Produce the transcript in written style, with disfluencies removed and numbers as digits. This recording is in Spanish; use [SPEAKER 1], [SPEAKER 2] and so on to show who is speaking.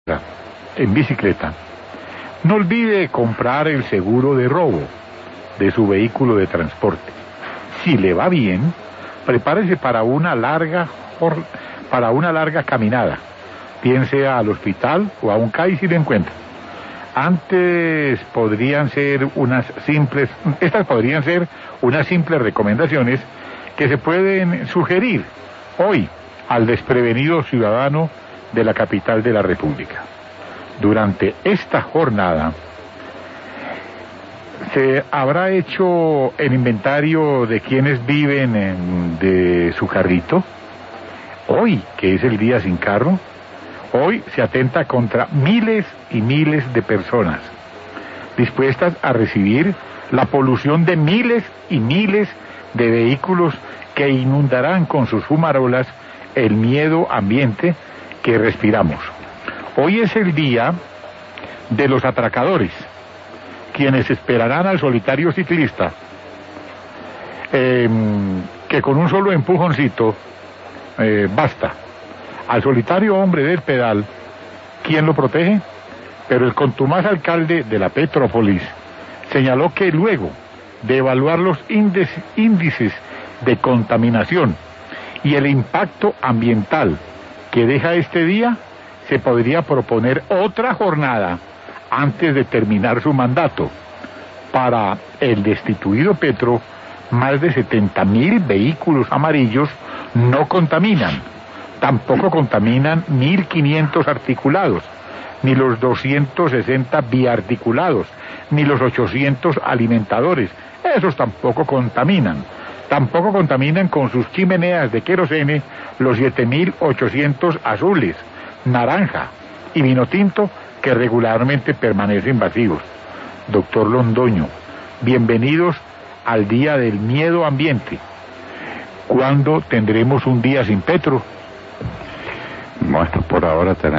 [SPEAKER 1] en bicicleta, no olvide comprar el seguro de robo de su vehículo de transporte. Si le va bien, prepárese para una larga caminada, bien sea al hospital o a un CAI si le encuentra. Estas podrían ser unas simples recomendaciones que se pueden sugerir hoy al desprevenido ciudadano de la capital de la República. Durante esta jornada se habrá hecho el inventario de quienes viven de su carrito. Hoy, que es el día sin carro, hoy se atenta contra miles y miles de personas dispuestas a recibir la polución de miles y miles de vehículos que inundarán con sus fumarolas el miedo ambiente que respiramos. Hoy es el día de los atracadores, quienes esperarán al solitario ciclista, que con un solo empujoncito basta. Al solitario hombre del pedal, ¿quién lo protege? Pero el contumaz alcalde de la Petrópolis señaló que luego de evaluar los índices de contaminación y el impacto ambiental que deja este día, se podría proponer otra jornada antes de terminar su mandato. Para el destituido Petro, más de 70.000 vehículos amarillos no contaminan. Tampoco contaminan 1.500 articulados, ni los 260 biarticulados, ni los 800 alimentadores. Esos tampoco contaminan. Tampoco contaminan con sus chimeneas de querosene los 7.800 azules, naranja y vino tinto que regularmente permanecen vacíos. Doctor Londoño, bienvenidos al Día del Miedo Ambiente. ¿Cuándo tendremos un día sin Petro?
[SPEAKER 2] Bueno, por ahora tenemos